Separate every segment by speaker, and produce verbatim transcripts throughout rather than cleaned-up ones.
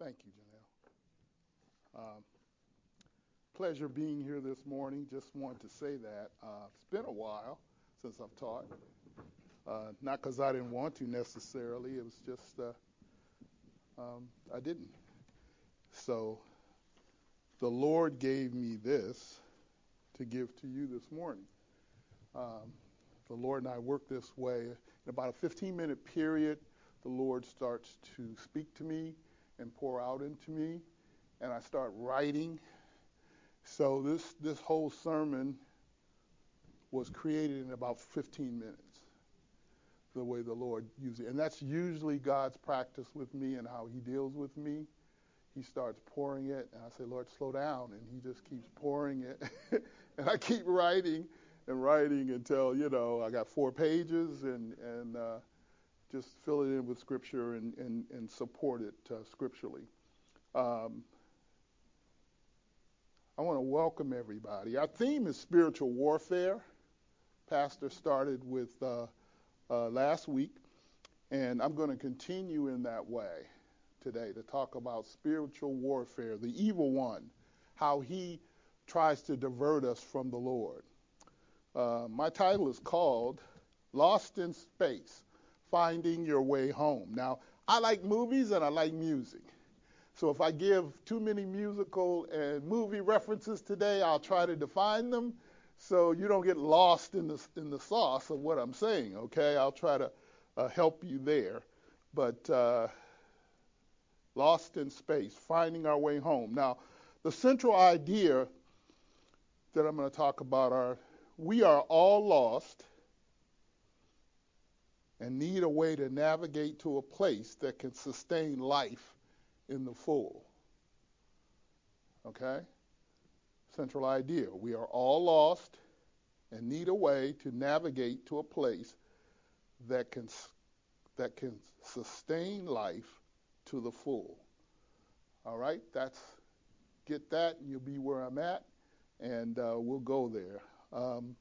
Speaker 1: Thank you, Janelle. Um, pleasure being here this morning. Just want to say that uh, it's been a while since I've taught. Uh, not because I didn't want to necessarily. It was just uh, um, I didn't. So the Lord gave me this to give to you this morning. Um, the Lord and I work this way. In about a fifteen-minute period, the Lord starts to speak to me and pour out into me, and I start writing. So this this whole sermon was created in about fifteen minutes, the way the Lord used it. And that's usually God's practice with me and how he deals with me. He starts pouring it, and I say, Lord, slow down, and he just keeps pouring it. And I keep writing and writing until, you know, I got four pages and, and uh, just fill it in with Scripture and, and, and support it uh, scripturally. Um, I want to welcome everybody. Our theme is spiritual warfare. Pastor started with uh, uh, last week, and I'm going to continue in that way today to talk about spiritual warfare, the evil one, how he tries to divert us from the Lord. Uh, my title is called Lost in Space, Finding Your Way Home. Now, I like movies and I like music. So if I give too many musical and movie references today, I'll try to define them so you don't get lost in the, in the sauce of what I'm saying, okay? I'll try to uh, help you there. But uh, Lost in Space, Finding Our Way Home. Now, the central idea that I'm going to talk about are we are all lost and need a way to navigate to a place that can sustain life in the full. Okay? Central idea. We are all lost and need a way to navigate to a place that can that can sustain life to the full. All right? That's get that, and you'll be where I'm at, and uh, we'll go there. Um,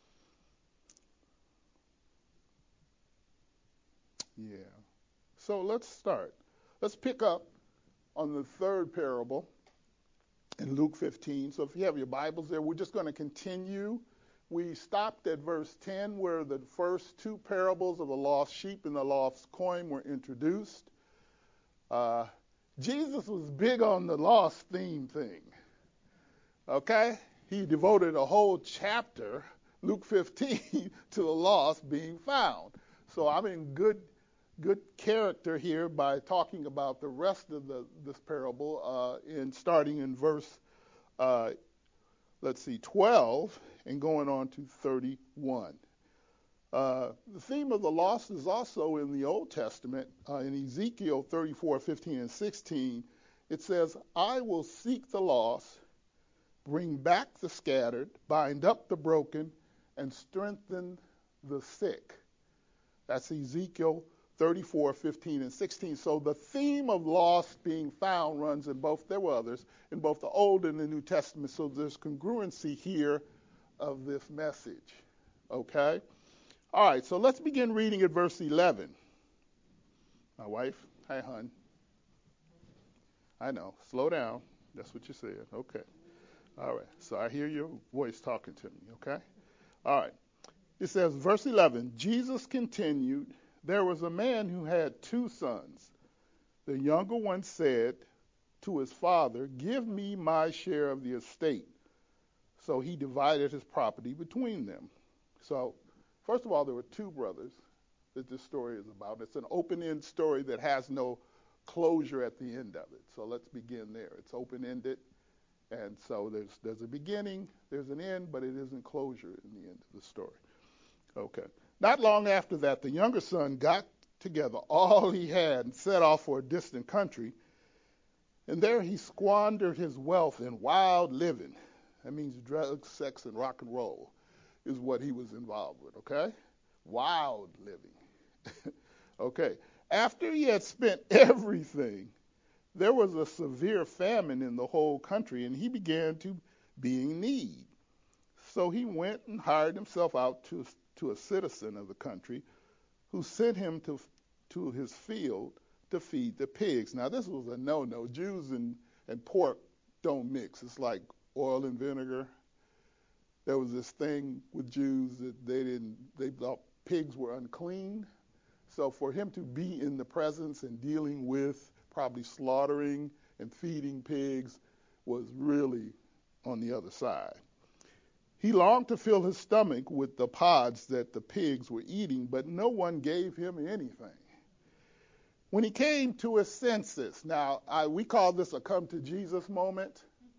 Speaker 1: yeah. So let's start. Let's pick up on the third parable in Luke fifteen. So if you have your Bibles there, we're just going to continue. We stopped at verse ten where the first two parables of the lost sheep and the lost coin were introduced. Uh, Jesus was big on the lost theme thing. Okay? He devoted a whole chapter, Luke fifteen, to the lost being found. So I'm in good good character here by talking about the rest of the this parable uh, in starting in verse, uh, let's see, twelve and going on to thirty-one. Uh, the theme of the lost is also in the Old Testament. Uh, in Ezekiel thirty-four, fifteen, and sixteen, it says, I will seek the lost, bring back the scattered, bind up the broken, and strengthen the sick. That's Ezekiel thirty-four, fifteen, and sixteen. So the theme of lost being found runs in both, there were others, in both the Old and the New Testament. So there's congruency here of this message. Okay? All right, so let's begin reading at verse eleven. My wife, hi, hon. I know, slow down. That's what you said. Okay. All right, so I hear your voice talking to me, okay? All right. It says, verse eleven, Jesus continued, there was a man who had two sons. The younger one said to his father, give me my share of the estate. So he divided his property between them. So, first of all, there were two brothers that this story is about. It's an open-end story that has no closure at the end of it. So let's begin there. It's open-ended. And so there's there's a beginning, there's an end, but it isn't closure in the end of the story. Okay. Not long after that, the younger son got together all he had and set off for a distant country. And there he squandered his wealth in wild living. That means drugs, sex, and rock and roll is what he was involved with, okay? Wild living. Okay. After he had spent everything, there was a severe famine in the whole country, and he began to be in need. So he went and hired himself out to, to a citizen of the country who sent him to, to his field to feed the pigs. Now, this was a no-no. Jews and, and pork don't mix. It's like oil and vinegar. There was this thing with Jews that they didn't, they thought pigs were unclean. So for him to be in the presence and dealing with probably slaughtering and feeding pigs was really on the other side. He longed to fill his stomach with the pods that the pigs were eating, but no one gave him anything. When he came to his senses, now I, we call this a come to Jesus moment.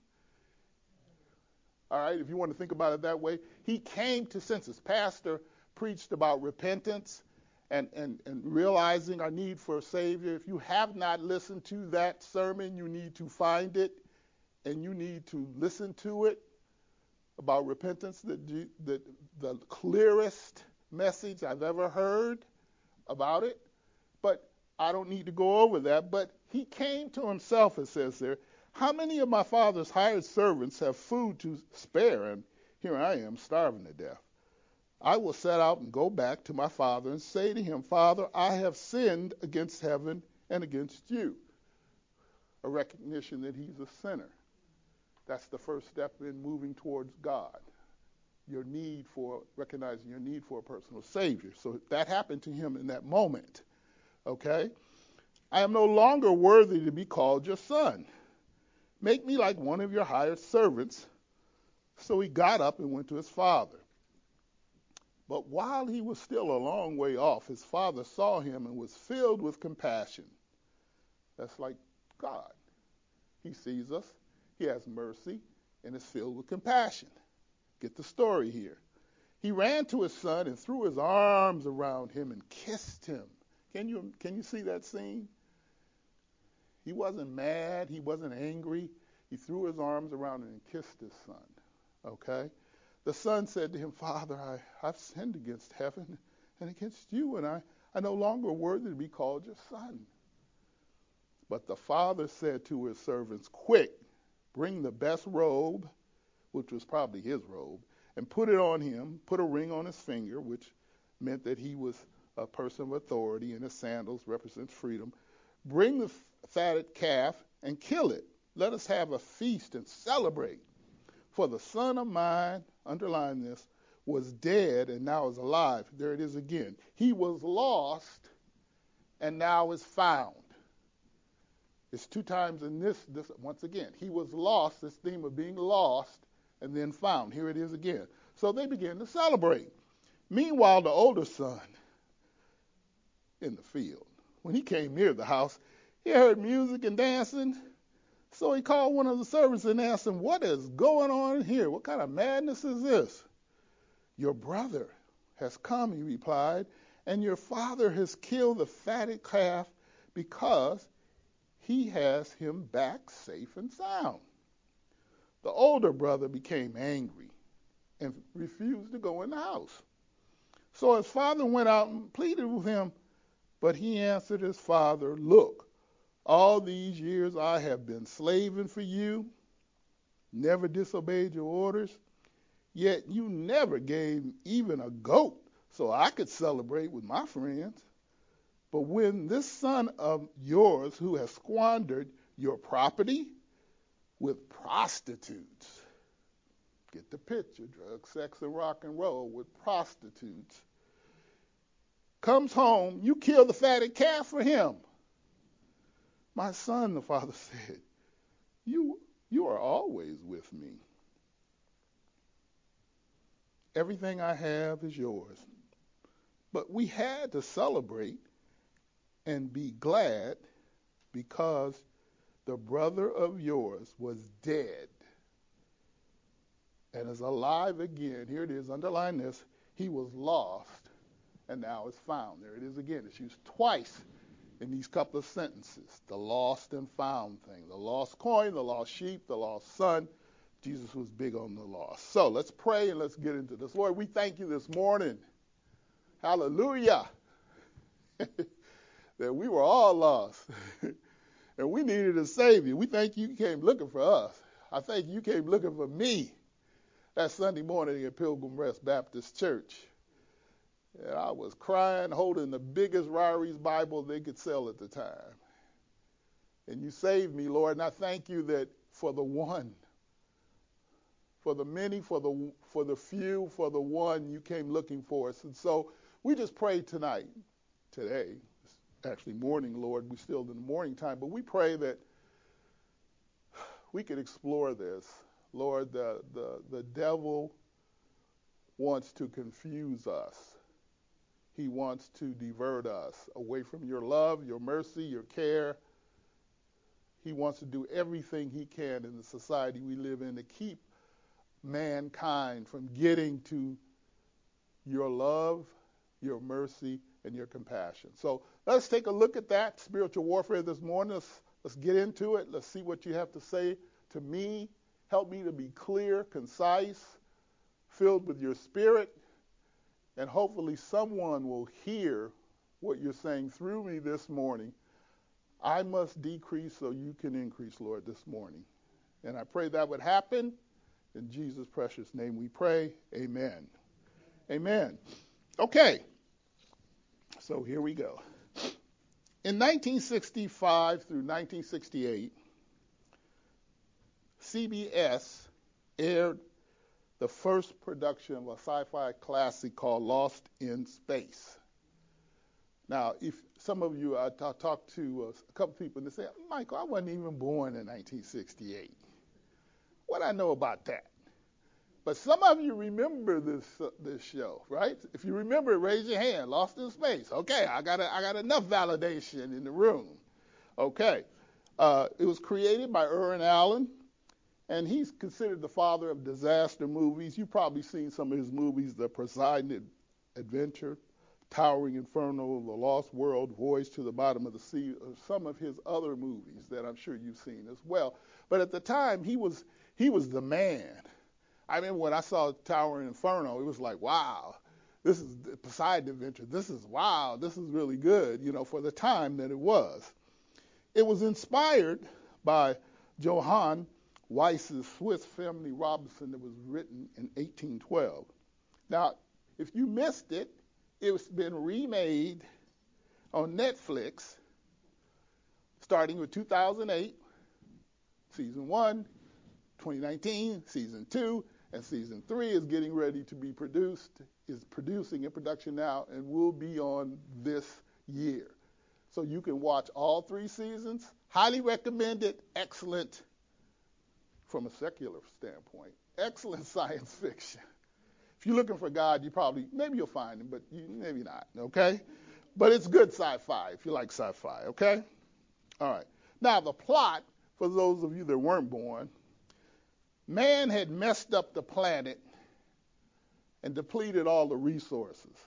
Speaker 1: All right, if you want to think about it that way, he came to senses. Pastor preached about repentance and, and, and realizing our need for a Savior. If you have not listened to that sermon, you need to find it and you need to listen to it about repentance, the, the, the clearest message I've ever heard about it. But I don't need to go over that. But he came to himself, it says there. How many of my father's hired servants have food to spare? And here I am, starving to death. I will set out and go back to my father and say to him, Father, I have sinned against heaven and against you. A recognition that he's a sinner. That's the first step in moving towards God. Your need for, recognizing your need for a personal Savior. So that happened to him in that moment. Okay? I am no longer worthy to be called your son. Make me like one of your hired servants. So he got up and went to his father. But while he was still a long way off, his father saw him and was filled with compassion. That's like God. He sees us, he has mercy, and is filled with compassion. Get the story here. He ran to his son and threw his arms around him and kissed him. Can you, can you see that scene? He wasn't mad. He wasn't angry. He threw his arms around him and kissed his son. Okay? The son said to him, Father, I, I've sinned against heaven and against you, and I, I no longer worthy to be called your son. But the father said to his servants, quick, bring the best robe, which was probably his robe, and put it on him, put a ring on his finger, which meant that he was a person of authority, and his sandals represents freedom. Bring the fatted calf and kill it. Let us have a feast and celebrate. For the son of mine, underline this, was dead and now is alive. There it is again. He was lost and now is found. It's two times in this, this once again. He was lost, this theme of being lost and then found. Here it is again. So they began to celebrate. Meanwhile, the older son in the field, when he came near the house, he heard music and dancing. So he called one of the servants and asked him, what is going on here? What kind of madness is this? Your brother has come, he replied, and your father has killed the fatted calf because he has him back safe and sound. The older brother became angry and refused to go in the house. So his father went out and pleaded with him, but he answered his father, look, all these years I have been slaving for you, never disobeyed your orders, yet you never gave even a goat so I could celebrate with my friends. But when this son of yours who has squandered your property with prostitutes, get the picture, drugs, sex, and rock and roll with prostitutes, comes home, you kill the fatted calf for him. My son, the father said, you, you are always with me. Everything I have is yours. But we had to celebrate and be glad because the brother of yours was dead and is alive again. Here it is, underline this. He was lost and now is found. There it is again. It's used twice in these couple of sentences. The lost and found thing. The lost coin, the lost sheep, the lost son. Jesus was big on the lost. So let's pray and let's get into this. Lord, we thank you this morning. Hallelujah. That we were all lost. And we needed a Savior. We thank you came looking for us. I thank you came looking for me that Sunday morning at Pilgrim Rest Baptist Church. And I was crying, holding the biggest Ryrie's Bible they could sell at the time. And you saved me, Lord, and I thank you that for the one, for the many, for the for the few, for the one, you came looking for us. And so we just pray tonight, today, it's actually morning, Lord, we're still in the morning time, but we pray that we could explore this. Lord, the, the, the devil wants to confuse us. He wants to divert us away from your love, your mercy, your care. He wants to do everything he can in the society we live in to keep mankind from getting to your love, your mercy, and your compassion. So let's take a look at that spiritual warfare this morning. Let's, let's get into it. Let's see what you have to say to me. Help me to be clear, concise, filled with your spirit, and hopefully someone will hear what you're saying through me this morning. I must decrease so you can increase, Lord, this morning. And I pray that would happen. In Jesus' precious name we pray. Amen. Amen. Okay. So here we go. In nineteen sixty-five through nineteen sixty-eight, C B S aired the first production of a sci-fi classic called Lost in Space. Now, if some of you, I t- talked to a couple people and they say, Michael, I wasn't even born in nineteen sixty-eight. What I know about that? But some of you remember this uh, this show, right? If you remember it, raise your hand. Lost in Space. Okay, I got a, I got enough validation in the room. Okay, uh, it was created by Irwin Allen, and he's considered the father of disaster movies. You've probably seen some of his movies: The Poseidon Adventure, Towering Inferno, The Lost World, Voyage to the Bottom of the Sea, or some of his other movies that I'm sure you've seen as well. But at the time, he was he was the man. I remember when I saw Towering Inferno, it was like, wow, this is the Poseidon Adventure. This is, wow, this is really good, you know, for the time that it was. It was inspired by Johann Weiss's Swiss Family Robinson that was written in eighteen twelve. Now, if you missed it, it's been remade on Netflix starting with two thousand eight, season one, twenty nineteen, season two, and season three is getting ready to be produced, is producing in production now, and will be on this year. So you can watch all three seasons. Highly recommended, excellent from a secular standpoint, excellent science fiction. If you're looking for God, you probably, maybe you'll find him, but you, maybe not, okay? But it's good sci-fi if you like sci-fi, okay? All right. Now, the plot, for those of you that weren't born, man had messed up the planet and depleted all the resources.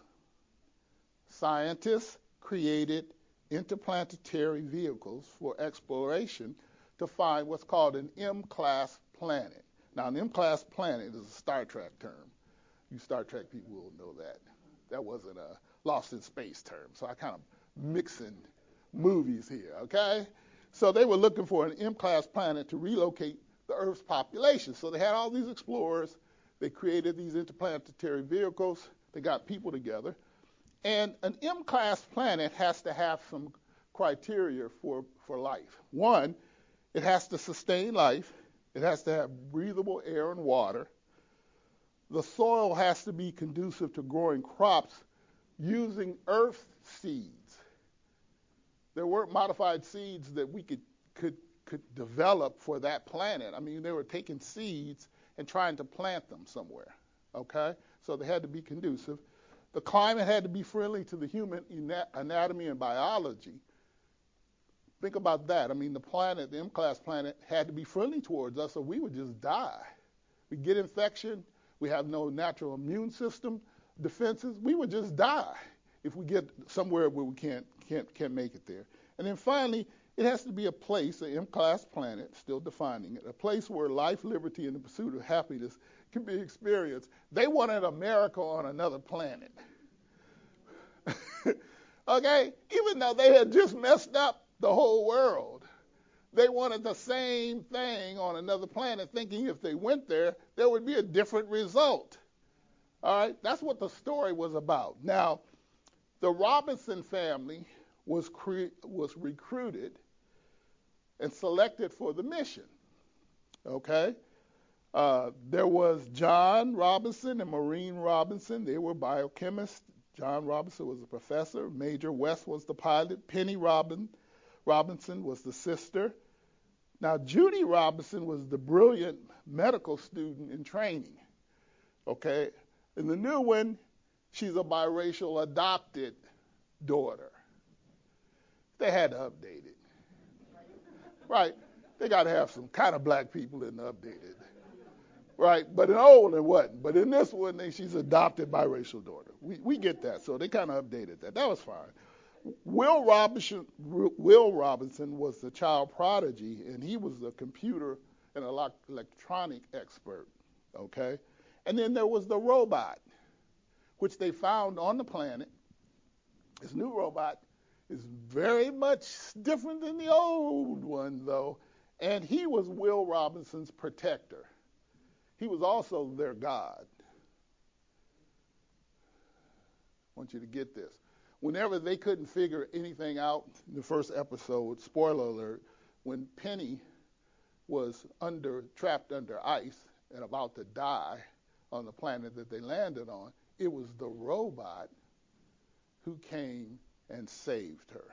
Speaker 1: Scientists created interplanetary vehicles for exploration to find what's called an M-class planet. Now, an M-class planet is a Star Trek term. You Star Trek people will know that. That wasn't a Lost in Space term. So I kind of mixing movies here, okay? So they were looking for an M-class planet to relocate the Earth's population. So they had all these explorers. They created these interplanetary vehicles. They got people together. And an M-class planet has to have some criteria for, for life. One, it has to sustain life. It has to have breathable air and water. The soil has to be conducive to growing crops using earth seeds. There weren't modified seeds that we could, could, could develop for that planet. I mean, they were taking seeds and trying to plant them somewhere, okay? So they had to be conducive. The climate had to be friendly to the human anatomy and biology. Think about that. I mean, the planet, the M-class planet, had to be friendly towards us or we would just die. We'd get infection. We have no natural immune system defenses. We would just die if we get somewhere where we can't, can't, can't make it there. And then finally, it has to be a place, an M-class planet, still defining it, a place where life, liberty, and the pursuit of happiness can be experienced. They wanted America on another planet. Okay? Even though they had just messed up the whole world, they wanted the same thing on another planet, thinking if they went there, there would be a different result. All right? That's what the story was about. Now, the Robinson family was cre- was recruited and selected for the mission. Okay? Uh, there was John Robinson and Maureen Robinson. They were biochemists. John Robinson was a professor. Major West was the pilot. Penny Robin, Robinson was the sister. Now, Judy Robinson was the brilliant medical student in training. Okay? And the new one, she's a biracial adopted daughter. They had to update it. Right? They got to have some kind of black people in the updated. Right? But in old it wasn't. But in this one, she's adopted biracial daughter. We we get that. So they kind of updated that. That was fine. Will Robinson, Will Robinson was the child prodigy, and he was a computer and electronic expert. Okay? And then there was the robot, which they found on the planet. This new robot is very much different than the old one, though. And he was Will Robinson's protector. He was also their God. I want you to get this. Whenever they couldn't figure anything out in the first episode, spoiler alert, when Penny was under trapped under ice and about to die on the planet that they landed on, it was the robot who came and saved her.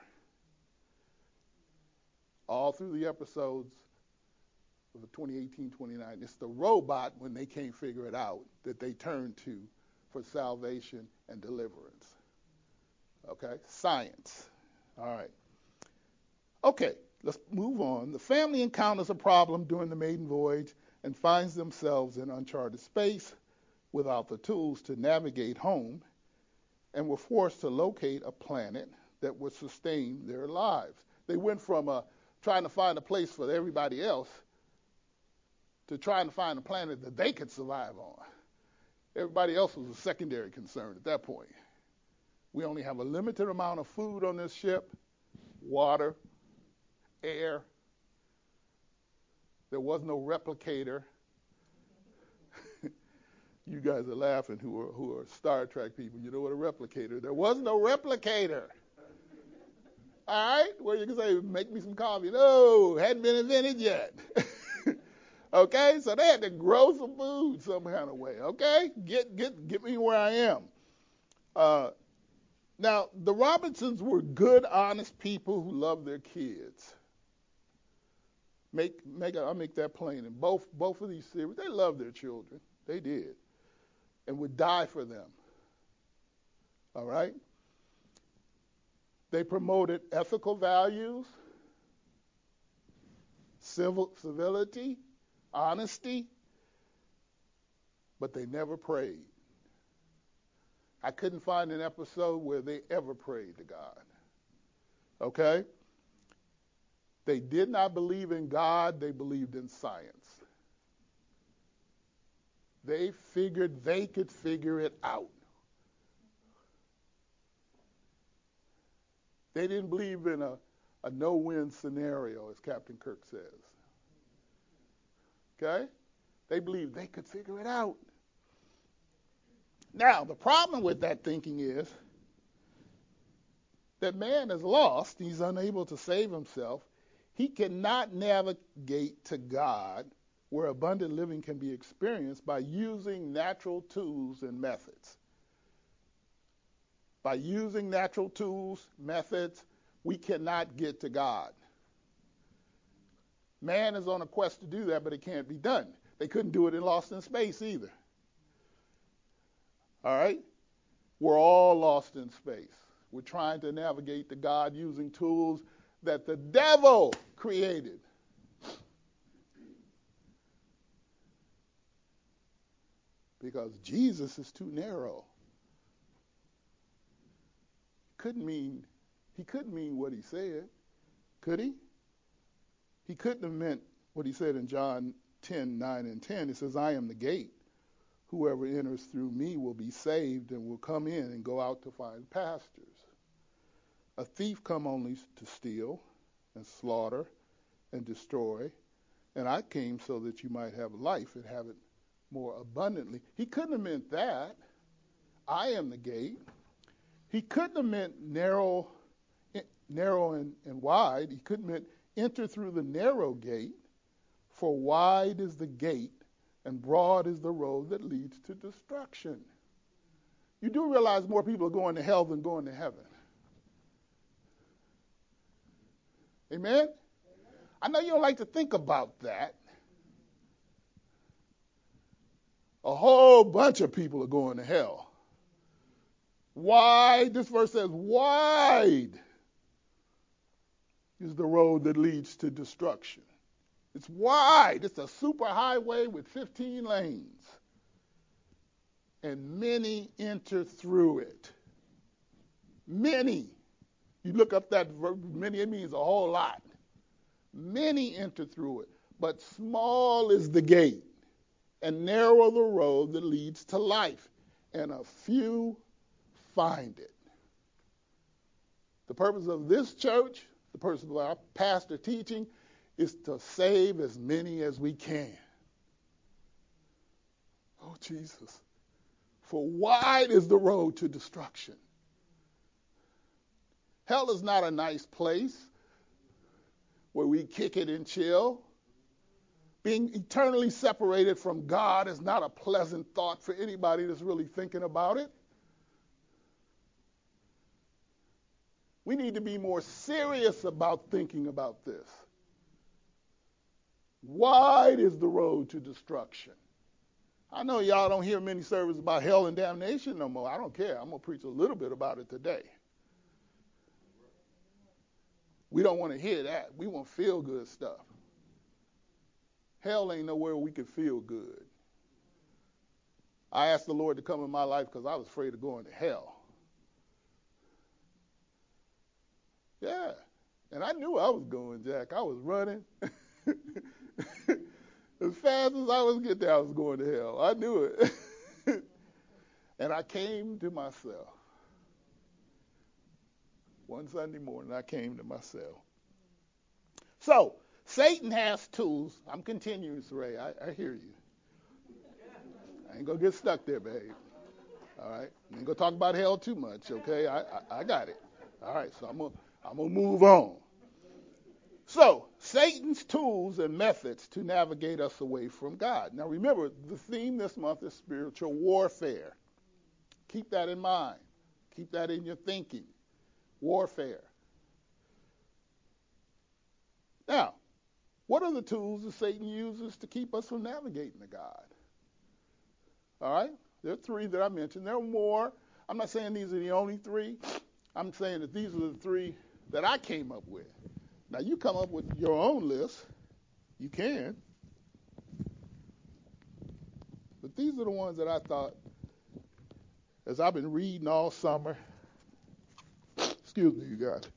Speaker 1: All through the episodes of the twenty eighteen twenty-nine, it's the robot, when they can't figure it out, that they turn to for salvation and deliverance. Okay? Science. All right. Okay, let's move on. The family encounters a problem during the maiden voyage and finds themselves in uncharted space without the tools to navigate home, and were forced to locate a planet that would sustain their lives. They went from uh, trying to find a place for everybody else to trying to find a planet that they could survive on. Everybody else was a secondary concern at that point. We only have a limited amount of food on this ship, water, air. There was no replicator. You guys are laughing who are who are Star Trek people. You know what a replicator? There was no replicator. All right? Well, you can say, make me some coffee. No, hadn't been invented yet. Okay? So they had to grow some food some kind of way. Okay? Get get get me where I am. Uh, now, the Robinsons were good, honest people who loved their kids. Make make I'll make that plain. In both both of these series, they loved their children. They did. And would die for them. All right? They promoted ethical values, civil civility, honesty, but they never prayed. I couldn't find an episode where they ever prayed to God. Okay? They did not believe in God, they believed in science. They figured they could figure it out. They didn't believe in a, a no-win scenario, as Captain Kirk says. Okay? They believed they could figure it out. Now, the problem with that thinking is that man is lost. He's unable to save himself. He cannot navigate to God, where abundant living can be experienced, by using natural tools and methods. By using natural tools, methods, we cannot get to God. Man is on a quest to do that, but it can't be done. They couldn't do it in Lost in Space either. All right? We're all lost in space. We're trying to navigate to God using tools that the devil created. Because Jesus is too narrow. Couldn't mean, he couldn't mean what he said, could he? He couldn't have meant what he said in John ten, nine and ten. He says, I am the gate. Whoever enters through me will be saved and will come in and go out to find pastures. A thief come only to steal and slaughter and destroy, and I came so that you might have life and have it more abundantly. He couldn't have meant that. I am the gate. He couldn't have meant narrow, narrow and, and wide. He couldn't have meant enter through the narrow gate, for wide is the gate and broad is the road that leads to destruction. You do realize more people are going to hell than going to heaven. Amen? I know you don't like to think about that. A whole bunch of people are going to hell. Wide, this verse says, wide is the road that leads to destruction. It's wide. It's a super highway with fifteen lanes. And many enter through it. Many. You look up that verb, many, it means a whole lot. Many enter through it. But small is the gate, and narrow the road that leads to life, and a few find it. The purpose of this church, the purpose of our pastor teaching, is to save as many as we can. Oh, Jesus. For wide is the road to destruction. Hell is not a nice place where we kick it and chill. Being eternally separated from God is not a pleasant thought for anybody that's really thinking about it. We need to be more serious about thinking about this. Wide is the road to destruction. I know y'all don't hear many sermons about hell and damnation no more. I don't care. I'm going to preach a little bit about it today. We don't want to hear that. We want feel-good stuff. Hell ain't nowhere we can feel good. I asked the Lord to come in my life because I was afraid of going to hell. Yeah. And I knew I was going, Jack. I was running. As fast as I was getting there, I was going to hell. I knew it. And I came to myself. One Sunday morning, I came to myself. So, Satan has tools. I'm continuing, Saray. I, I hear you. I ain't going to get stuck there, babe. All right? I ain't going to talk about hell too much, okay? I, I, I got it. All right, so I'm going I'm going to move on. So, Satan's tools and methods to navigate us away from God. Now, remember, the theme this month is spiritual warfare. Keep that in mind. Keep that in your thinking. Warfare. Now, what are the tools that Satan uses to keep us from navigating to God? All right? There are three that I mentioned. There are more. I'm not saying these are the only three. I'm saying that these are the three that I came up with. Now, you come up with your own list. You can. But these are the ones that I thought, as I've been reading all summer, excuse me, you guys.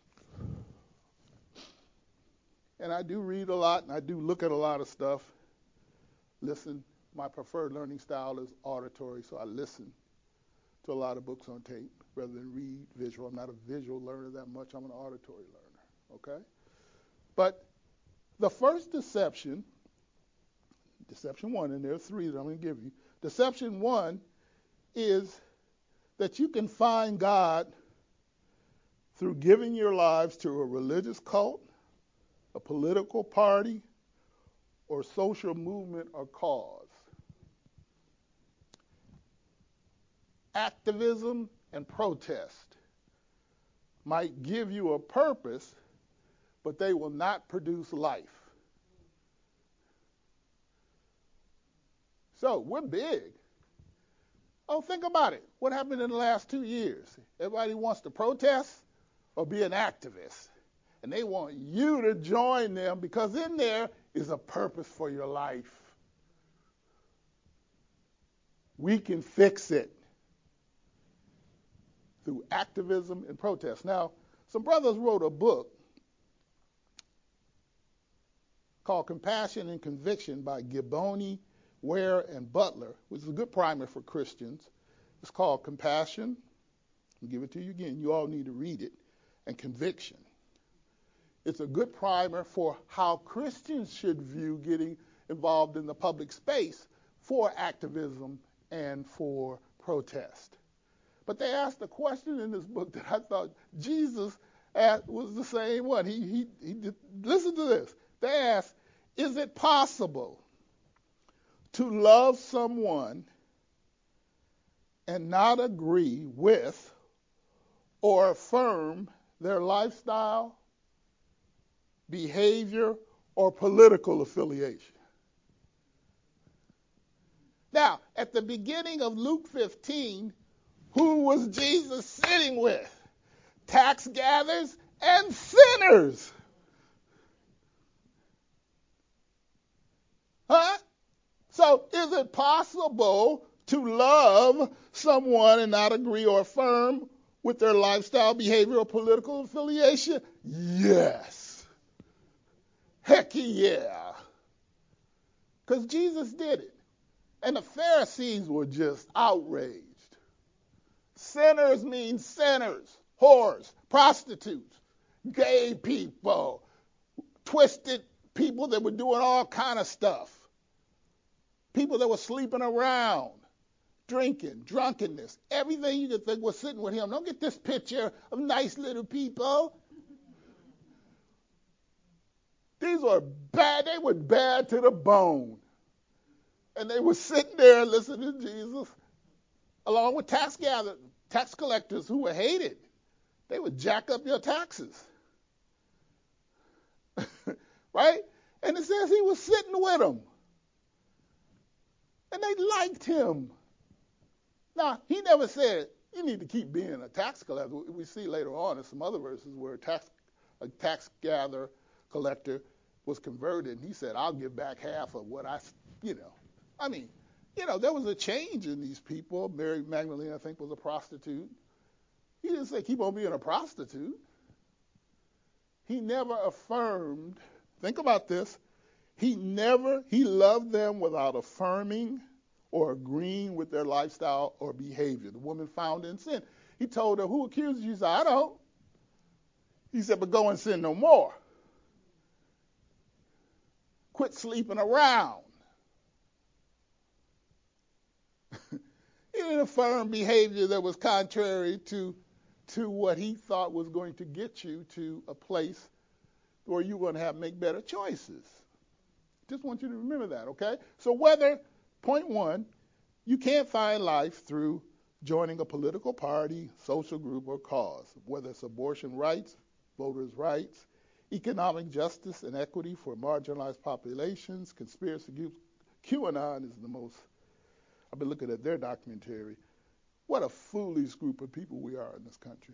Speaker 1: And I do read a lot, and I do look at a lot of stuff. Listen, my preferred learning style is auditory, so I listen to a lot of books on tape rather than read visual. I'm not a visual learner that much. I'm an auditory learner, okay? But the first deception, deception one, and there are three that I'm going to give you. Deception one is that you can find God through giving your lives to a religious cult, a political party, or social movement or cause. Activism and protest might give you a purpose, but they will not produce life. So we're big. Oh, think about it. What happened in the last two years? Everybody wants to protest or be an activist. And they want you to join them because in there is a purpose for your life. We can fix it through activism and protest. Now, some brothers wrote a book called Compassion and Conviction by Gibboni, Ware, and Butler, which is a good primer for Christians. It's called Compassion. I'll give it to you again. You all need to read it. And Conviction. It's a good primer for how Christians should view getting involved in the public space for activism and for protest. But they asked a question in this book that I thought Jesus asked, was the same one. He, he, he did, listen to this. They asked, is it possible to love someone and not agree with or affirm their lifestyle, behavior, or political affiliation? Now, at the beginning of Luke fifteen, who was Jesus sitting with? Tax gatherers and sinners. Huh? So is it possible to love someone and not agree or affirm with their lifestyle, behavior, or political affiliation? Yes. Heck yeah. Because Jesus did it. And the Pharisees were just outraged. Sinners mean sinners, whores, prostitutes, gay people, twisted people that were doing all kind of stuff. People that were sleeping around, drinking, drunkenness, everything you could think was sitting with him. Don't get this picture of nice little people. These were bad. They were bad to the bone. And they were sitting there listening to Jesus, along with tax gatherers, tax collectors who were hated. They would jack up your taxes. Right? And it says he was sitting with them. And they liked him. Now, he never said, you need to keep being a tax collector. We see later on in some other verses where a tax, a tax gatherer, collector was converted, and he said, I'll give back half of what I, you know. I mean, you know, there was a change in these people. Mary Magdalene, I think, was a prostitute. He didn't say keep on being a prostitute. He never affirmed, think about this, he never, he loved them without affirming or agreeing with their lifestyle or behavior. The woman found in sin. He told her, who accused you? She said, I don't. He said, but go and sin no more. Quit sleeping around. He didn't affirm behavior that was contrary to, to what he thought was going to get you to a place where you're going to have make better choices. Just want you to remember that, okay? So whether, point one, you can't find life through joining a political party, social group, or cause, whether it's abortion rights, voters' rights, economic justice and equity for marginalized populations, conspiracy groups. QAnon is the most, I've been looking at their documentary. What a foolish group of people we are in this country.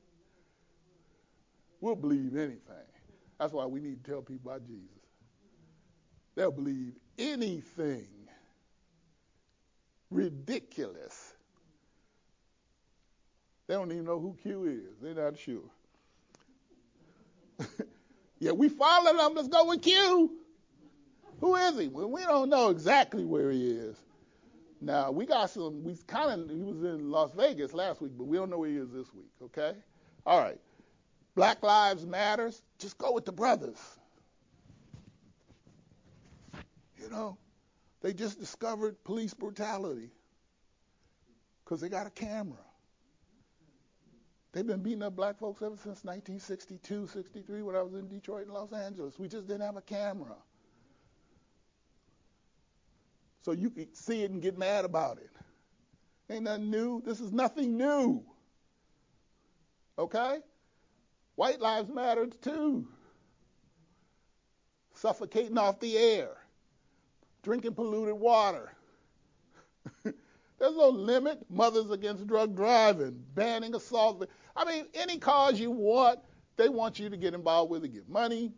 Speaker 1: We'll believe anything. That's why we need to tell people about Jesus. They'll believe anything ridiculous. They don't even know who Q is. They're not sure. Yeah, we followed him. Let's go with Q. Who is he? Well, we don't know exactly where he is. Now, we got some, we kind of, he was in Las Vegas last week, but we don't know where he is this week, okay? All right. Black Lives Matters, just go with the brothers. You know, they just discovered police brutality because they got a camera. They've been beating up black folks ever since nineteen sixty-two, sixty-three when I was in Detroit and Los Angeles. We just didn't have a camera. So you can see it and get mad about it. Ain't nothing new. This is nothing new. Okay? White lives matter too. Suffocating off the air. Drinking polluted water. There's no limit. Mothers Against Drug Driving. Banning assault. I mean, any cause you want, they want you to get involved with it, get money.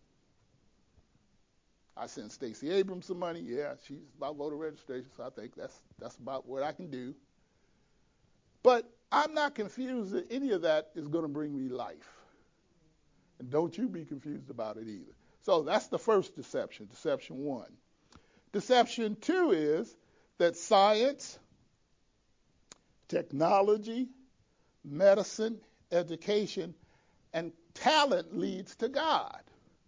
Speaker 1: I sent Stacey Abrams some money. Yeah, she's about voter registration, so I think that's that's about what I can do. But I'm not confused that any of that is going to bring me life. And don't you be confused about it either. So that's the first deception, deception one. Deception two is that science, technology, medicine, education, and talent leads to God.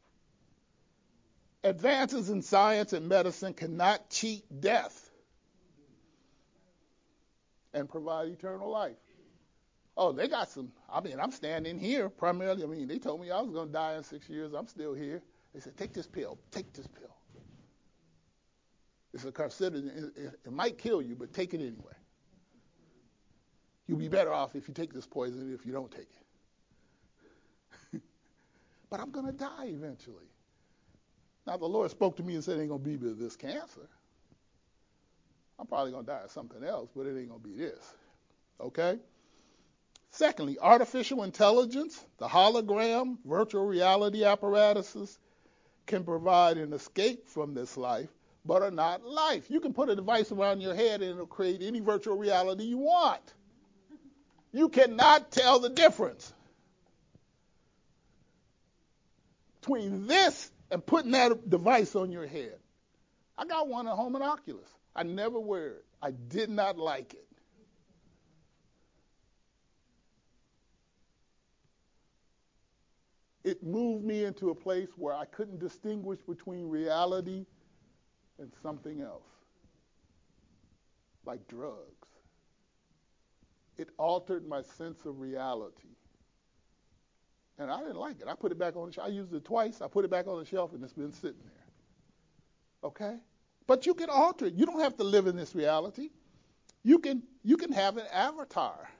Speaker 1: Advances in science and medicine cannot cheat death and provide eternal life. Oh, they got some. I mean, I'm standing here primarily. I mean, they told me I was going to die in six years. I'm still here. They said, take this pill. Take this pill. It's a carcinogen. It, it, it might kill you, but take it anyway. You'll be better off if you take this poison than if you don't take it. But I'm going to die eventually. Now, the Lord spoke to me and said it ain't going to be this cancer. I'm probably going to die of something else, but it ain't going to be this. Okay? Secondly, artificial intelligence, the hologram, virtual reality apparatuses can provide an escape from this life, but are not life. You can put a device around your head and it'll create any virtual reality you want. You cannot tell the difference between this and putting that device on your head. I got one at home, an Oculus. I never wear it. I did not like it. It moved me into a place where I couldn't distinguish between reality and something else, like drugs. It altered my sense of reality. And I didn't like it. I put it back on the shelf. I used it twice. I put it back on the shelf, and it's been sitting there. Okay? But you can alter it. You don't have to live in this reality. You can, you can have an avatar.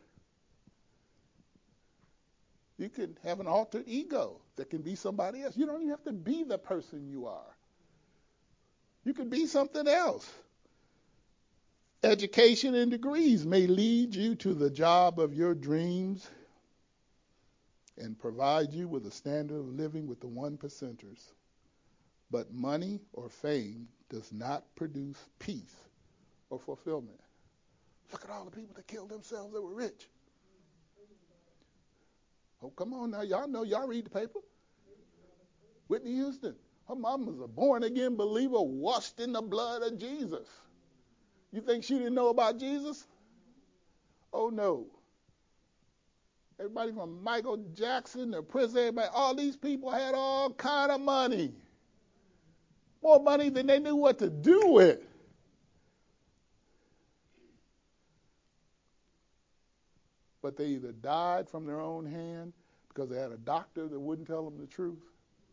Speaker 1: You can have an altered ego that can be somebody else. You don't even have to be the person you are. You can be something else. Education and degrees may lead you to the job of your dreams and provide you with a standard of living with the one percenters. But money or fame does not produce peace or fulfillment. Look at all the people that killed themselves that were rich. Oh, come on now. Y'all know. Y'all read the paper. Whitney Houston. Her mom was a born-again believer washed in the blood of Jesus. You think she didn't know about Jesus? Oh, no. Everybody from Michael Jackson to Prince, everybody, all these people had all kind of money. More money than they knew what to do with. But they either died from their own hand because they had a doctor that wouldn't tell them the truth.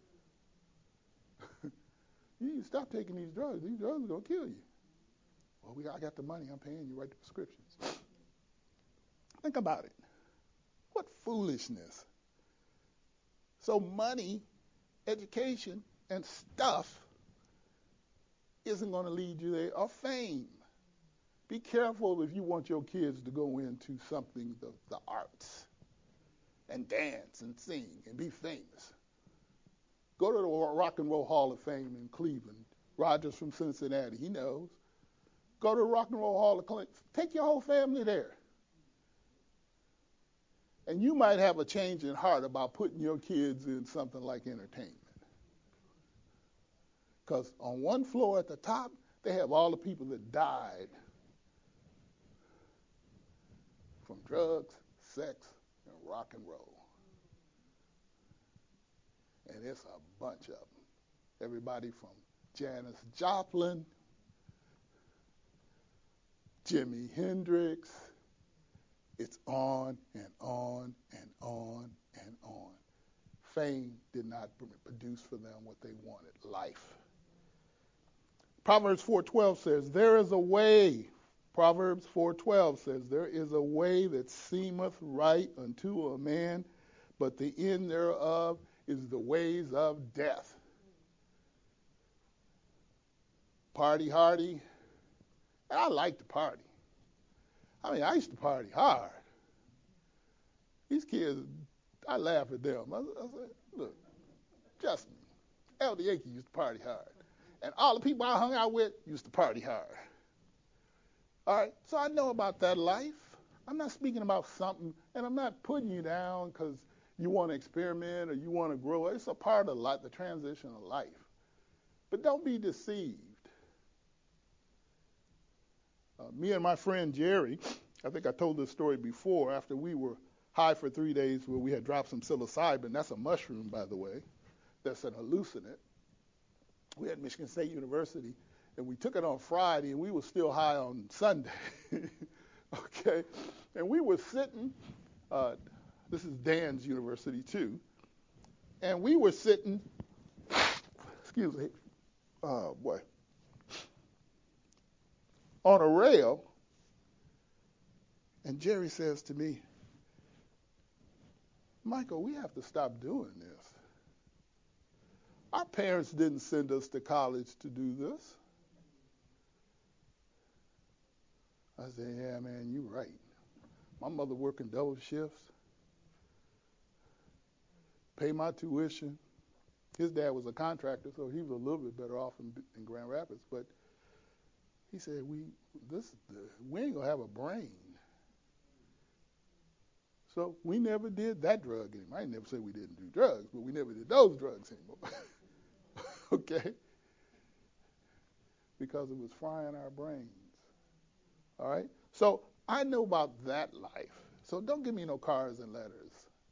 Speaker 1: You need to stop taking these drugs. These drugs are going to kill you. Well, we got, I got the money. I'm paying you. Write the prescriptions. Think about it. What foolishness. So money, education, and stuff isn't going to lead you there, or fame. Be careful if you want your kids to go into something, the, the arts, and dance and sing and be famous. Go to the Rock and Roll Hall of Fame in Cleveland. Roger's from Cincinnati. He knows. Go to the Rock and Roll Hall of Fame. Take your whole family there. And you might have a change in heart about putting your kids in something like entertainment. Because on one floor at the top, they have all the people that died from drugs, sex, and rock and roll. And it's a bunch of them. Everybody from Janis Joplin, Jimi Hendrix. It's on and on and on and on. Fame did not produce for them what they wanted, life. Proverbs four twelve says, there is a way. Proverbs four twelve says, there is a way that seemeth right unto a man, but the end thereof is the ways of death. Party hardy. And I like to party. I mean, I used to party hard. These kids, I laugh at them. I, I said, look, just me. Elder Yankee used to party hard. And all the people I hung out with used to party hard. All right, so I know about that life. I'm not speaking about something, and I'm not putting you down because you want to experiment or you want to grow. It's a part of life, the transition of life. But don't be deceived. Uh, me and my friend Jerry, I think I told this story before, after we were high for three days where we had dropped some psilocybin. That's a mushroom, by the way. That's an hallucinant. We had Michigan State University, and we took it on Friday, and we were still high on Sunday. Okay? And we were sitting Uh, this is Dan's university too. And we were sitting, excuse me, oh boy, on a rail. And Jerry says to me, Michael, we have to stop doing this. Our parents didn't send us to college to do this. I said, yeah, man, you're right. My mother working double shifts, pay my tuition. His dad was a contractor, so he was a little bit better off in, in Grand Rapids. But he said, we this we ain't gonna have a brain. So we never did that drug anymore. I never said we didn't do drugs, but we never did those drugs anymore. Okay? Because it was frying our brains. All right? So I know about that life. So don't give me no cards and letters.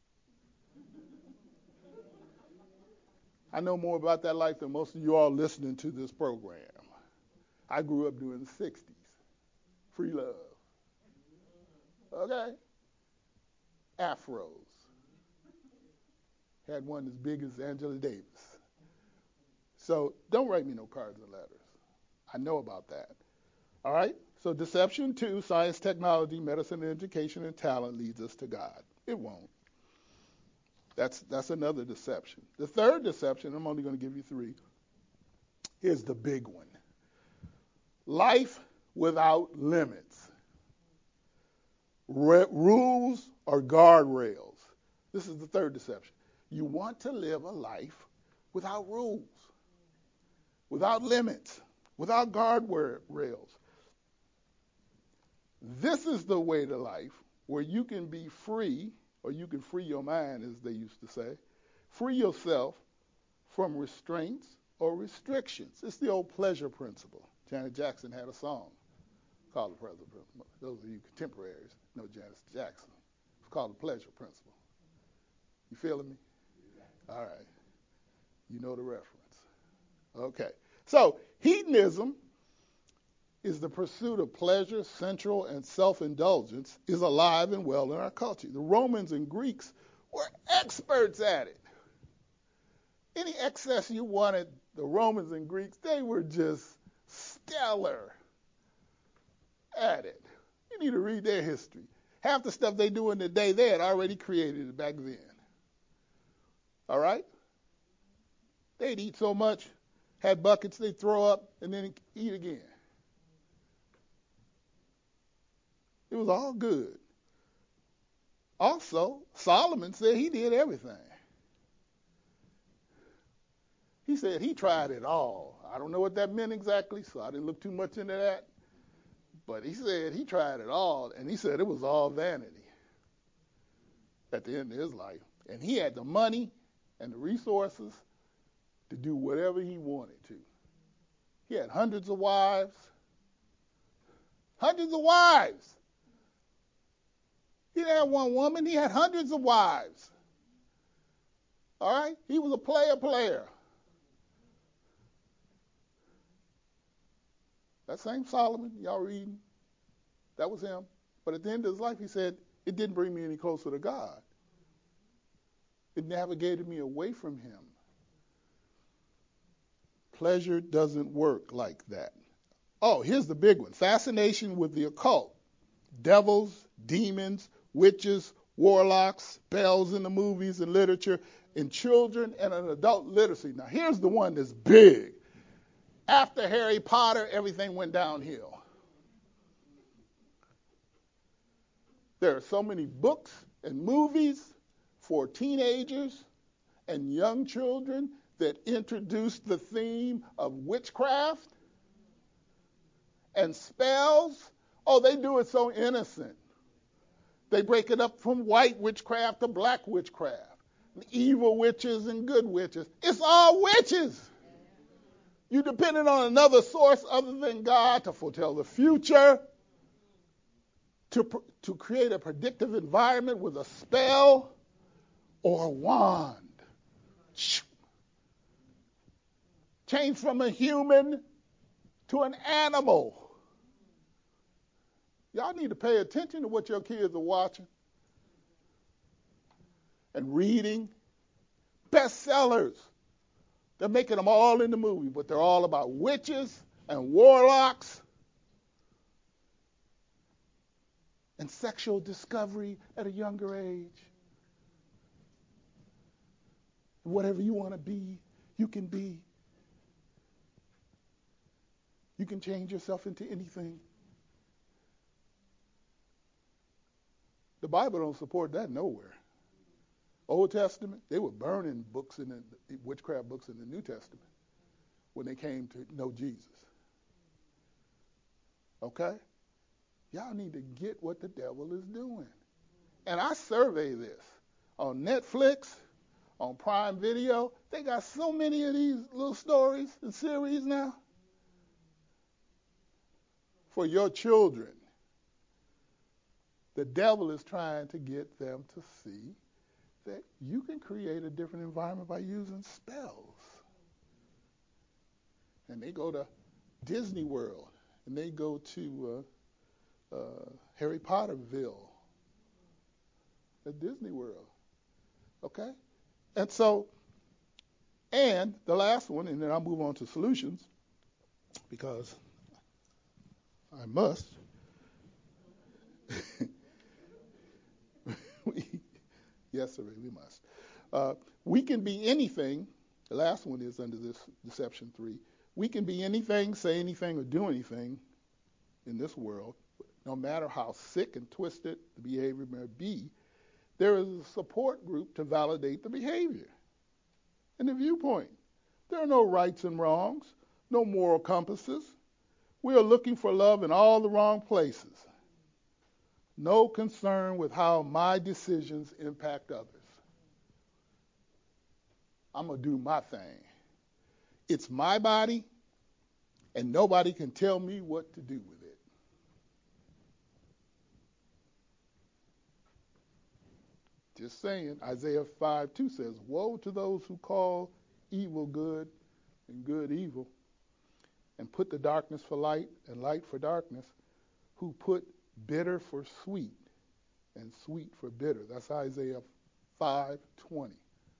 Speaker 1: I know more about that life than most of you all listening to this program. I grew up during the sixties. Free love. Okay? Afros. Had one as big as Angela Davis. So don't write me no cards and letters. I know about that. All right? So deception two, science, technology, medicine, education, and talent leads us to God. It won't. That's that's another deception. The third deception, I'm only going to give you three, is the big one. Life without limits. Re- rules or guardrails. This is the third deception. You want to live a life without rules, without limits, without guardrails. This is the way to life where you can be free, or you can free your mind, as they used to say, free yourself from restraints or restrictions. It's the old pleasure principle. Janet Jackson had a song called the Pleasure Principle. Those of you contemporaries know Janet Jackson. It's called the Pleasure Principle. You feeling me? All right. You know the reference. Okay. So hedonism is the pursuit of pleasure, sensual, and self-indulgence is alive and well in our culture. The Romans and Greeks were experts at it. Any excess you wanted, the Romans and Greeks, they were just stellar at it. You need to read their history. Half the stuff they do in the day, they had already created it back then. All right? They'd eat so much, had buckets they'd throw up, and then eat again. It was all good. Also, Solomon said he did everything. He said he tried it all. I don't know what that meant exactly, so I didn't look too much into that. But he said he tried it all, and he said it was all vanity at the end of his life. And he had the money and the resources to do whatever he wanted to. He had hundreds of wives. Hundreds of wives. He didn't have one woman. He had hundreds of wives. All right? He was a player player. That same Solomon, y'all reading, that was him. But at the end of his life, he said, it didn't bring me any closer to God. It navigated me away from him. Pleasure doesn't work like that. Oh, here's the big one. Fascination with the occult. Devils, demons, witches, warlocks, spells in the movies and literature, in children and in adult literacy. Now, here's the one that's big. After Harry Potter, everything went downhill. There are so many books and movies for teenagers and young children that introduce the theme of witchcraft and spells. Oh, they do it so innocent. They break it up from white witchcraft to black witchcraft. Evil witches and good witches. It's all witches. You depended on another source other than God to foretell the future, to, to create a predictive environment with a spell or a wand. Change from a human to an animal. Y'all need to pay attention to what your kids are watching. and reading. Bestsellers. They're making them all in the movie, but they're all about witches and warlocks and sexual discovery at a younger age. Whatever you want to be, you can be. You can change yourself into anything. The Bible don't support that nowhere. Old Testament, they were burning books in the witchcraft books in the New Testament when they came to know Jesus. Okay? Y'all need to get what the devil is doing. And I survey this on Netflix, on Prime Video. They got so many of these little stories and series now for your children. The devil is trying to get them to see that you can create a different environment by using spells. And they go to Disney World, and they go to uh, uh, Harry Potterville at Disney World. Okay? And so, and the last one, and then I'll move on to solutions, because I must. we, yes, sir, we must. Uh, we can be anything. The last one is under this deception three. We can be anything, say anything, or do anything in this world, no matter how sick and twisted the behavior may be. There is a support group to validate the behavior and the viewpoint. There are no rights and wrongs, no moral compasses. We are looking for love in all the wrong places. No concern with how my decisions impact others. I'm going to do my thing. It's my body, and nobody can tell me what to do with it. Just saying, Isaiah five two says, woe to those who call evil good and good evil, and put the darkness for light and light for darkness, who put bitter for sweet and sweet for bitter. That's Isaiah five twenty.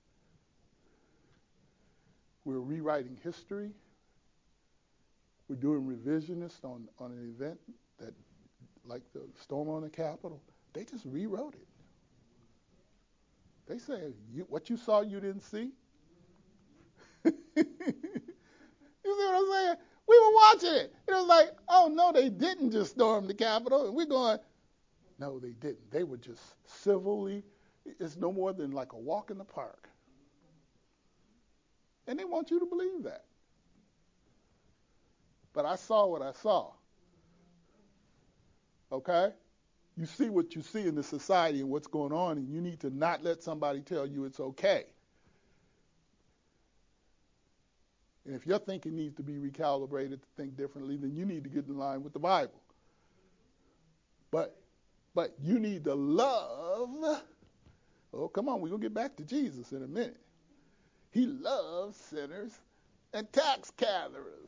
Speaker 1: We're rewriting history. We're doing revisionist on, on an event that, like the storm on the Capitol, they just rewrote it. They say, you, what you saw you didn't see. You see what I'm saying? We were watching it. It was like, oh, no, they didn't just storm the Capitol. And we're going, no, they didn't. They were just civilly, it's no more than like a walk in the park. And they want you to believe that. But I saw what I saw. Okay? You see what you see in the society and what's going on, and you need to not let somebody tell you it's okay. And if your thinking needs to be recalibrated to think differently, then you need to get in line with the Bible. But but you need to love. Oh, come on, we're going to get back to Jesus in a minute. He loves sinners and tax gatherers.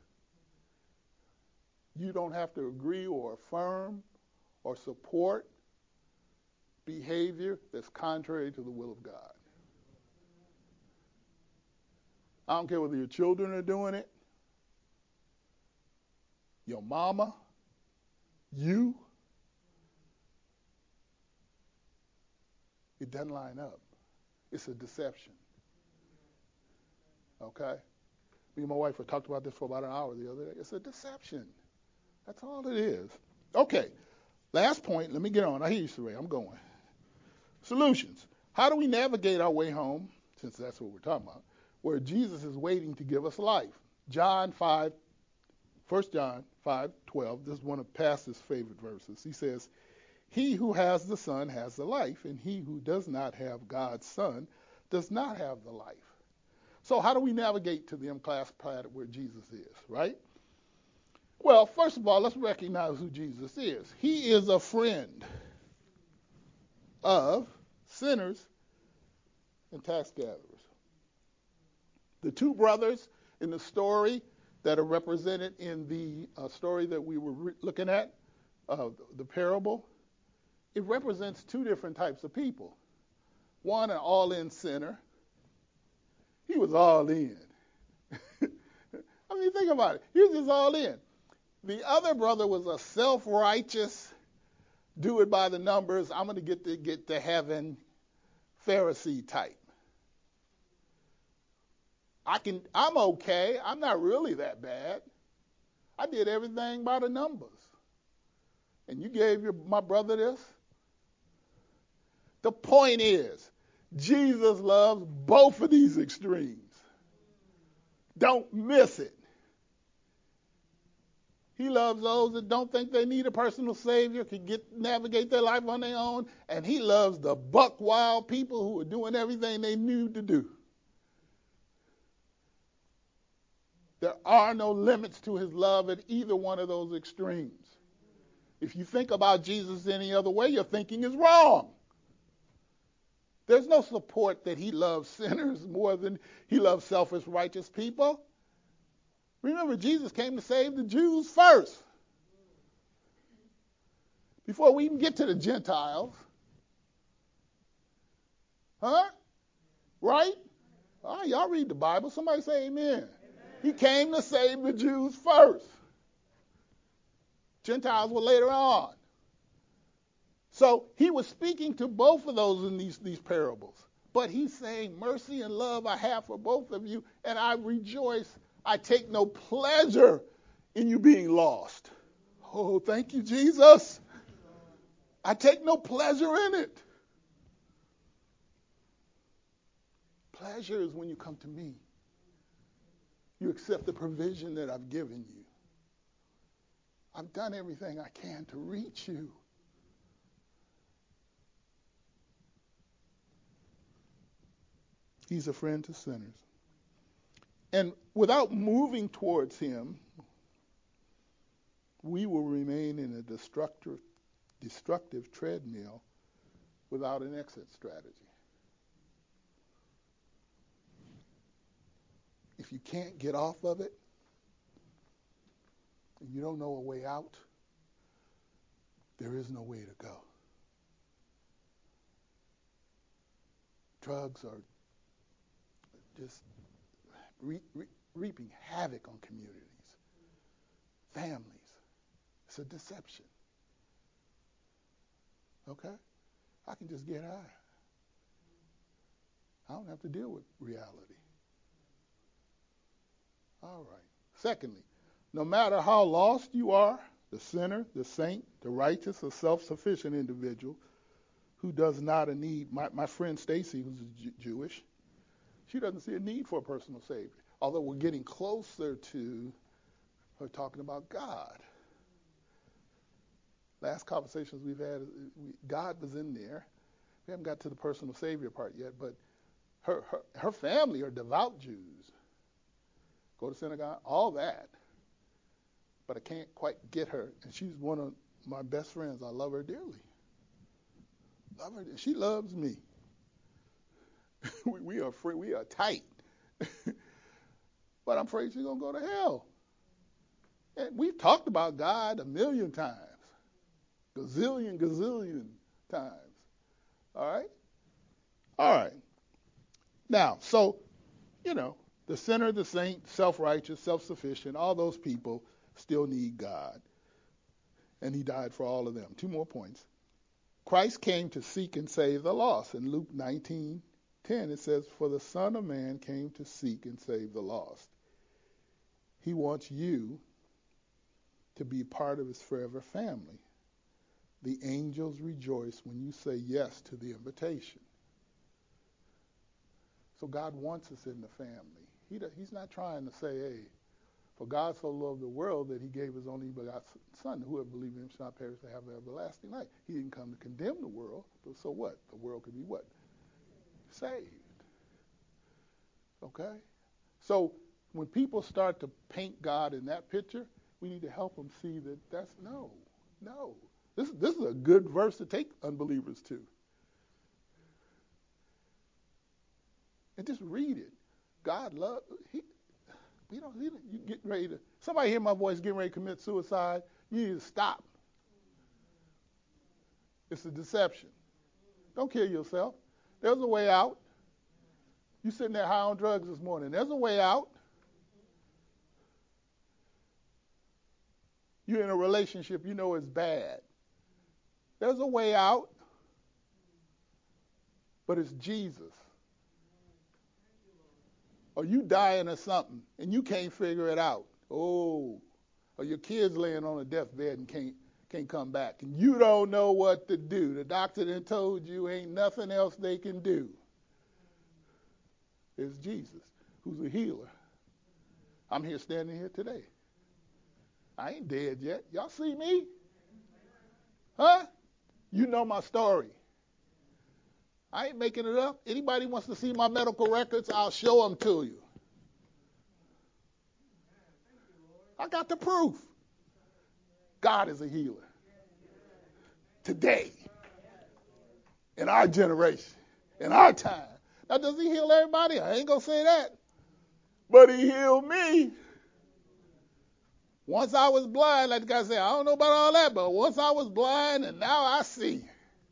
Speaker 1: You don't have to agree or affirm or support behavior that's contrary to the will of God. I don't care whether your children are doing it, your mama, you. It doesn't line up. It's a deception. Okay? Me and my wife have talked about this for about an hour the other day. It's a deception. That's all it is. Okay. Last point. Let me get on. I hear you, Saray. I'm going. Solutions. How do we navigate our way home, since that's what we're talking about, where Jesus is waiting to give us life? John five, First John five twelve. This is one of Pastor's favorite verses. He says, he who has the Son has the life, and he who does not have God's Son does not have the life. So how do we navigate to the M-class planet where Jesus is, right? Well, first of all, let's recognize who Jesus is. He is a friend of sinners and tax gatherers. The two brothers in the story that are represented in the uh, story that we were re- looking at, uh, the parable, it represents two different types of people. one an all-in sinner. He was all in. I mean, think about it. He was just all in. The other brother was a self-righteous, do it by the numbers, I'm going to get to get to heaven Pharisee type. I can, I'm okay. I'm not really that bad. I did everything by the numbers. And you gave your, my brother this? The point is, Jesus loves both of these extremes. Don't miss it. He loves those that don't think they need a personal savior, can get navigate their life on their own, and he loves the buck wild people who are doing everything they knew to do. There are no limits to his love at either one of those extremes. If you think about Jesus any other way, your thinking is wrong. There's no support that he loves sinners more than he loves selfish, righteous people. Remember, Jesus came to save the Jews first. Before we even get to the Gentiles. Huh? Right? All right, y'all read the Bible. Somebody say amen. Amen. He came to save the Jews first. Gentiles were later on. So he was speaking to both of those in these, these parables. But he's saying, mercy and love I have for both of you, and I rejoice. I take no pleasure in you being lost. Oh, thank you, Jesus. I take no pleasure in it. Pleasure is when you come to me. You accept the provision that I've given you. I've done everything I can to reach you. He's a friend to sinners. And without moving towards him, we will remain in a destructive, destructive treadmill without an exit strategy. If you can't get off of it, and you don't know a way out, there is no way to go. Drugs are just re- re- reaping havoc on communities, families. It's a deception. Okay? I can just get high. I don't have to deal with reality. All right. Secondly, no matter how lost you are, the sinner, the saint, the righteous, or self-sufficient individual who does not a need, my, my friend Stacy, who's J- Jewish, she doesn't see a need for a personal savior, although we're getting closer to her talking about God. Last conversations we've had, we, God was in there. We haven't got to the personal savior part yet, but her, her, her family are devout Jews. Go to synagogue, all that. But I can't quite get her, and she's one of my best friends. I love her dearly. Love her. She loves me. we, we are free. We are tight. But I'm afraid she's gonna go to hell. And we've talked about God a million times, gazillion, gazillion times. All right. All right. Now, so you know, the sinner, the saint, self-righteous, self-sufficient, all those people still need God. And he died for all of them. Two more points. Christ came to seek and save the lost. In Luke nineteen ten, it says, for the Son of Man came to seek and save the lost. He wants you to be part of his forever family. The angels rejoice when you say yes to the invitation. So God wants us in the family. He, he's not trying to say, hey, for God so loved the world that he gave his only begotten Son, whoever believes in him shall not perish but have everlasting life. He didn't come to condemn the world, but so what? The world could be what? Saved. Okay? So when people start to paint God in that picture, we need to help them see that that's no, no. This, this is a good verse to take unbelievers to. And just read it. God loves, he, we don't, he, you get ready to, somebody hear my voice getting ready to commit suicide, you need to stop. It's a deception. Don't kill yourself. There's a way out. You sitting there high on drugs this morning. There's a way out. You're in a relationship you know is bad. There's a way out. But it's Jesus. Or you dying of something and you can't figure it out. Oh, or your kid's laying on a deathbed and can't can't come back. And you don't know what to do. The doctor done told you ain't nothing else they can do. It's Jesus, who's a healer. I'm here standing here today. I ain't dead yet. Y'all see me? Huh? You know my story. I ain't making it up. Anybody wants to see my medical records, I'll show them to you. I got the proof. God is a healer. Today. In our generation. In our time. Now, does he heal everybody? I ain't going to say that. But he healed me. Once I was blind, like the guy said, I don't know about all that, but once I was blind and now I see.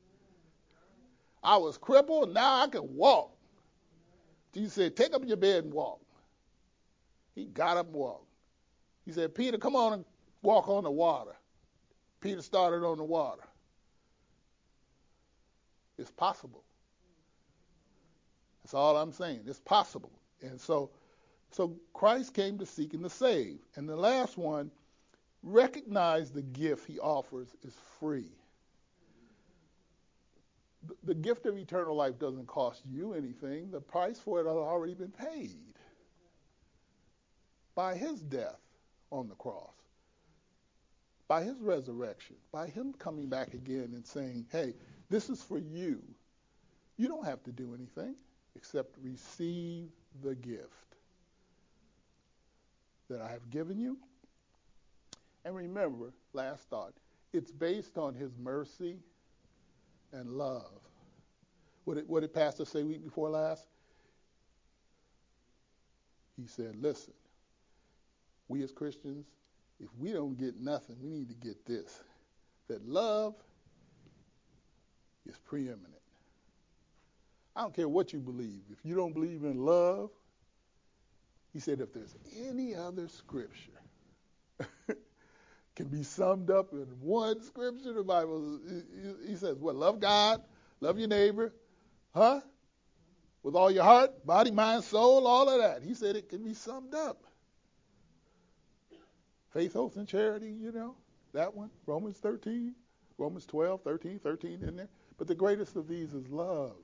Speaker 1: I was crippled, now I can walk. Jesus said, take up your bed and walk. He got up and walked. He said, Peter, come on and walk on the water. Peter started on the water. It's possible. That's all I'm saying. It's possible. And so, so Christ came to seek and to save. And the last one, recognize the gift he offers is free. The gift of eternal life doesn't cost you anything. The price for it has already been paid by his death on the cross, by his resurrection, by him coming back again and saying, hey, this is for you. You don't have to do anything except receive the gift that I have given you. And remember, last thought, it's based on his mercy and love. What did, what did Pastor say week before last? He said, listen, we as Christians, if we don't get nothing, we need to get this, that love is preeminent. I don't care what you believe. If you don't believe in love, he said if there's any other scripture can be summed up in one scripture, the Bible, he says, what, love God, love your neighbor, huh? With all your heart, body, mind, soul, all of that. He said it can be summed up. Faith, oath, and charity, you know, that one, Romans thirteen, Romans twelve, thirteen, thirteen in there. But the greatest of these is love.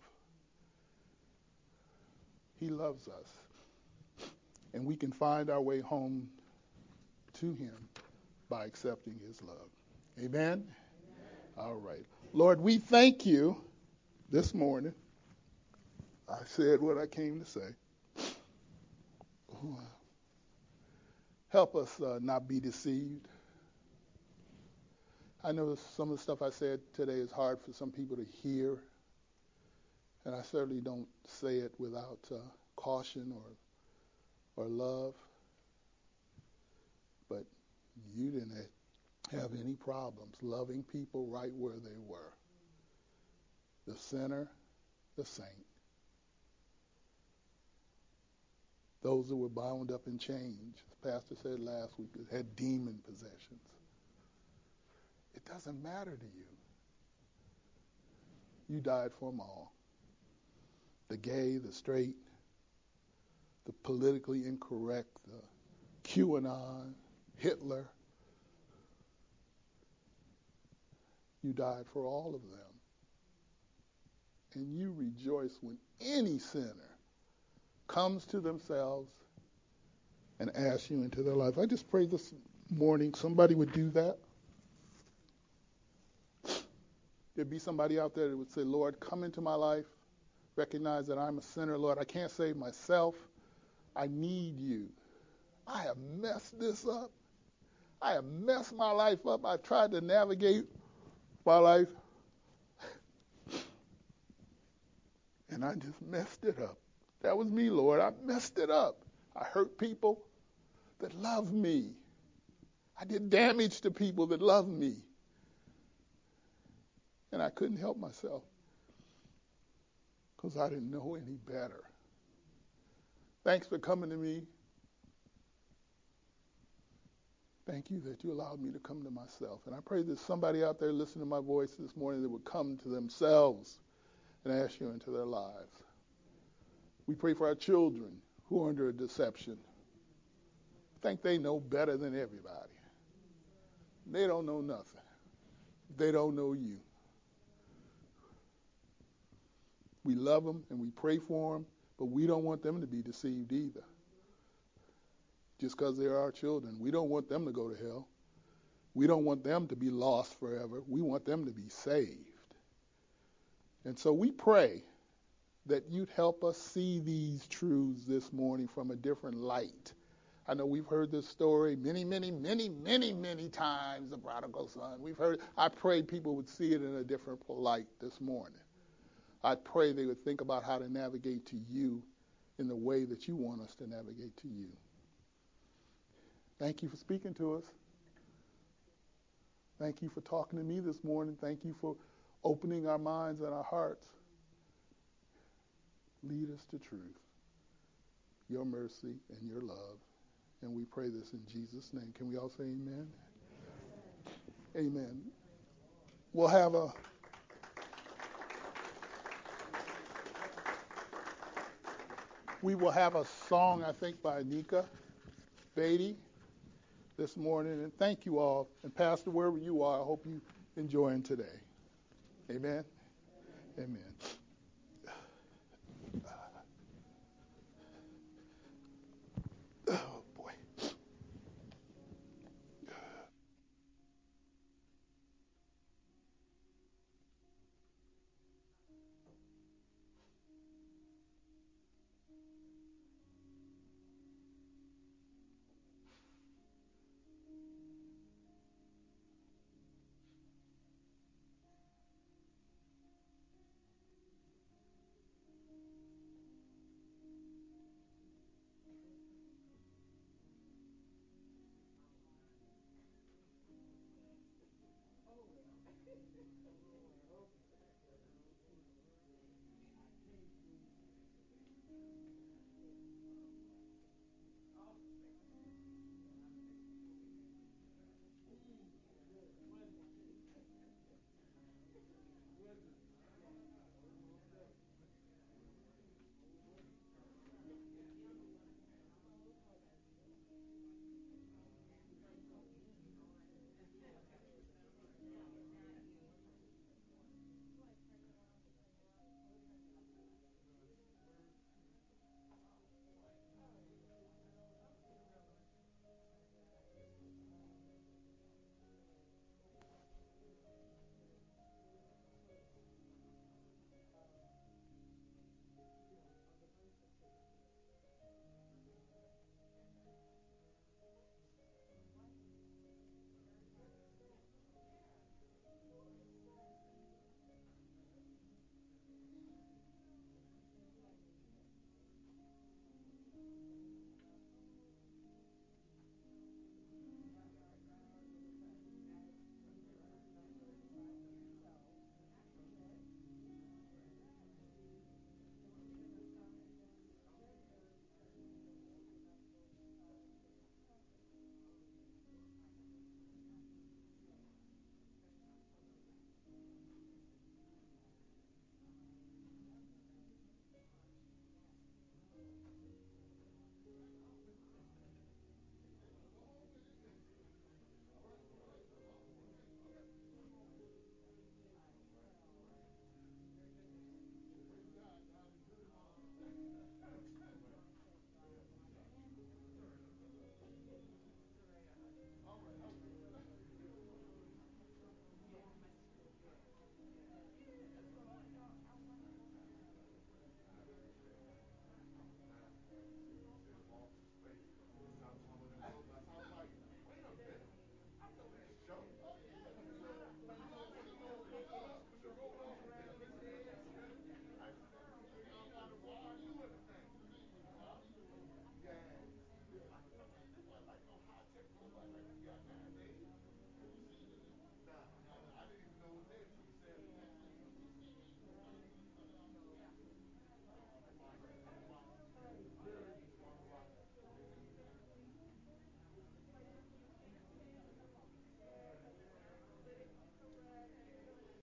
Speaker 1: He loves us. And we can find our way home to him by accepting his love. Amen? Amen? All right. Lord, we thank you this morning. I said what I came to say. Help us uh, not be deceived. I know some of the stuff I said today is hard for some people to hear, and I certainly don't say it without uh, caution or or love. But you didn't have any problems loving people right where they were. The sinner, the saint. Those that were bound up in chains, as Pastor said last week, that had demon possessions. It doesn't matter to you. You died for them all. The gay, the straight, the politically incorrect, the QAnon, Hitler. You died for all of them. And you rejoice when any sinner comes to themselves and asks you into their life. I just pray this morning somebody would do that. There'd be somebody out there that would say, Lord, come into my life. Recognize that I'm a sinner. Lord, I can't save myself. I need you. I have messed this up. I have messed my life up. I've tried to navigate my life. And I just messed it up. That was me, Lord. I messed it up. I hurt people that love me. I did damage to people that love me. And I couldn't help myself. because I didn't know any better. Thanks for coming to me. Thank you that you allowed me to come to myself. And I pray that somebody out there listening to my voice this morning that would come to themselves and ask you into their lives. We pray for our children who are under a deception. Think they know better than everybody. They don't know nothing. They don't know you. We love them and we pray for them, but we don't want them to be deceived either. Just because they're our children. We don't want them to go to hell. We don't want them to be lost forever. We want them to be saved. And so we pray that you'd help us see these truths this morning from a different light. I know we've heard this story many, many, many, many, many times, the prodigal son. We've heard, I pray people would see it in a different light this morning. I pray they would think about how to navigate to you in the way that you want us to navigate to you. Thank you for speaking to us. Thank you for talking to me this morning. Thank you for opening our minds and our hearts. Lead us to truth, your mercy, and your love. And we pray this in Jesus' name. Can we all say amen? Amen. Amen. We'll have a we will have a song, I think, by Nika Beatty this morning. And thank you all. And Pastor, wherever you are, I hope you enjoying today. Amen. Amen.